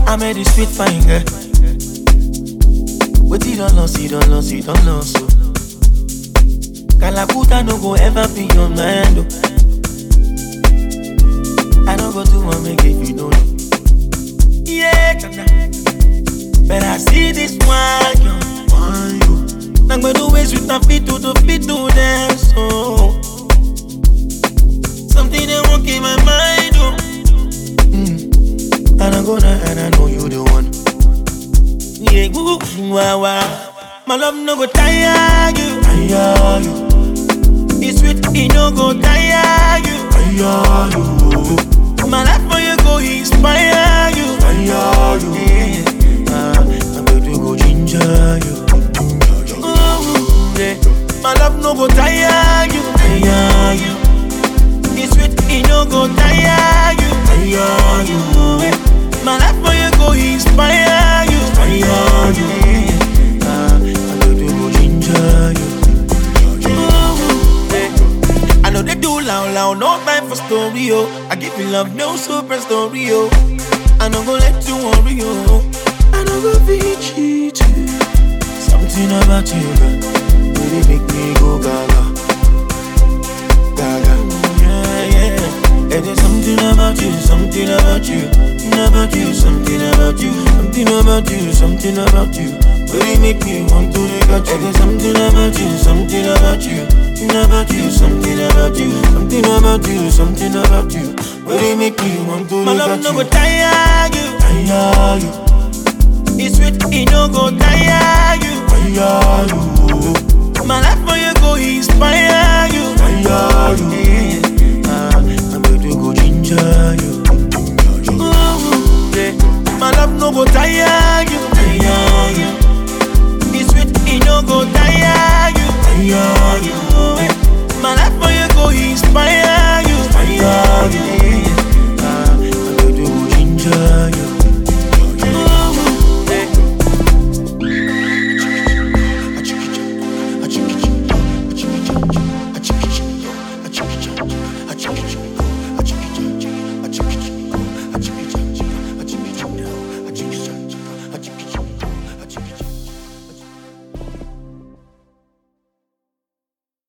I made this sweet fine girl. But you don't lose, you don't lose, you don't lose. Kalakuta no go ever be your man. I don't go to one make if you don't know. Yeah, but I see this one, yo. I'm gonna do ways with my feet to dance, so something that won't keep my mind, oh. And I'm gonna, and I know you the one. Yeah, woo, wah, wah. My love no go tire you. Tire you. It's sweet, it no go tire you. Tire you. My life for you go inspire you. Inspire you. Yeah, I'm going to go ginger you. Yeah. My love no go tire you. Tire you. It's sweet, it no go tire you. Tire you. My life for you go inspire you. Inspire you. I'm going to go ginger you. I know they do loud, no time for story, oh. I give you love, no super story, oh. I don't go let you worry, oh. I don't go be cheated. Something about you, girl, really make me go gaga, gaga. Yeah, yeah. And there's something about you, something about you, about you, something about you, something about you, something about you. Really make me want to look at you. And there's something about you, something about you. About you, something about you, something about you, something about you. Really make me want to look at you. My love no go tire you. Tire you. It's sweet, it no go tire you. Tire you. My life for you go inspire you. Inspire you. Yeah, I'm going to go ginger you. Yeah. My love no go tire you. Tire you. It's sweet, it no go tire you. Tire you. My life for you go inspire